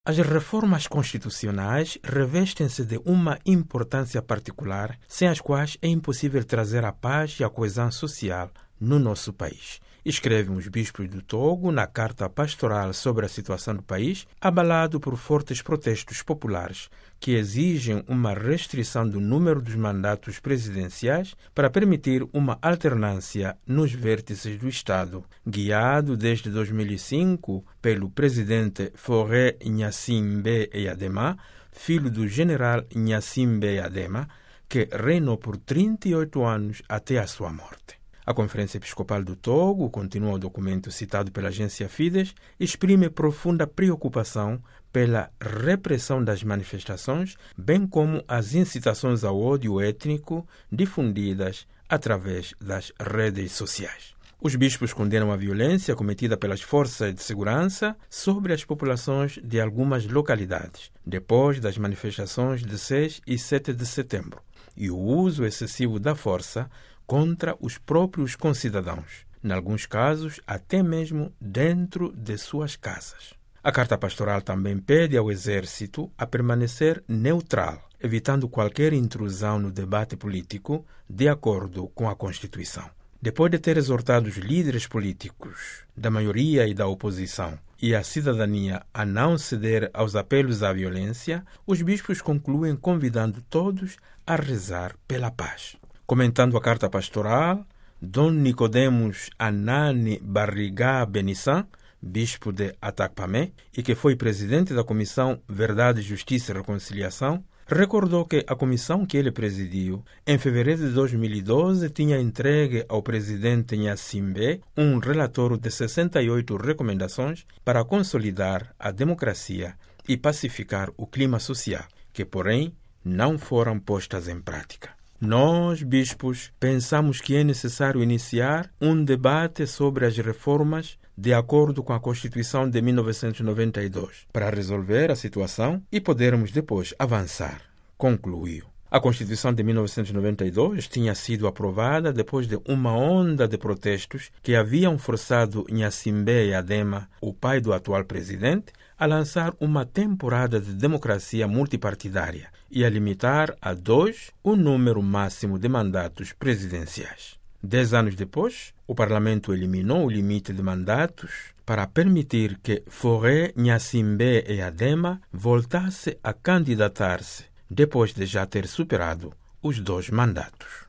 As reformas constitucionais revestem-se de uma importância particular, sem as quais é impossível trazer a paz e a coesão social no nosso país. Escrevem os bispos do Togo na carta pastoral sobre a situação do país, abalado por fortes protestos populares que exigem uma restrição do número dos mandatos presidenciais para permitir uma alternância nos vértices do Estado, guiado desde 2005 pelo presidente Faure Gnassingbé Eyadema, filho do general Gnassingbé Eyadema, que reinou por 38 anos até a sua morte. A Conferência Episcopal do Togo, continua o documento citado pela agência Fides, exprime profunda preocupação pela repressão das manifestações, bem como as incitações ao ódio étnico difundidas através das redes sociais. Os bispos condenam a violência cometida pelas forças de segurança sobre as populações de algumas localidades, depois das manifestações de 6 e 7 de setembro, e o uso excessivo da força contra os próprios concidadãos, em alguns casos até mesmo dentro de suas casas. A carta pastoral também pede ao Exército a permanecer neutral, evitando qualquer intrusão no debate político de acordo com a Constituição. Depois de ter exortado os líderes políticos da maioria e da oposição e a cidadania a não ceder aos apelos à violência, os bispos concluem convidando todos a rezar pela paz. Comentando a carta pastoral, Dom Nicodemos Anani Barriga Benissan, bispo de Atakpamé, e que foi presidente da Comissão Verdade, Justiça e Reconciliação, recordou que a comissão que ele presidiu, em fevereiro de 2012, tinha entregue ao presidente Gnassingbé um relatório de 68 recomendações para consolidar a democracia e pacificar o clima social, que, porém, não foram postas em prática. Nós, bispos, pensamos que é necessário iniciar um debate sobre as reformas de acordo com a Constituição de 1992, para resolver a situação e podermos depois avançar, concluiu. A Constituição de 1992 tinha sido aprovada depois de uma onda de protestos que haviam forçado Gnassingbé Eyadema, o pai do atual presidente, a lançar uma temporada de democracia multipartidária e a limitar a 2 o número máximo de mandatos presidenciais. 10 anos depois, o Parlamento eliminou o limite de mandatos para permitir que Faure Gnassingbé Eyadema voltasse a candidatar-se depois de já ter superado os 2 mandatos.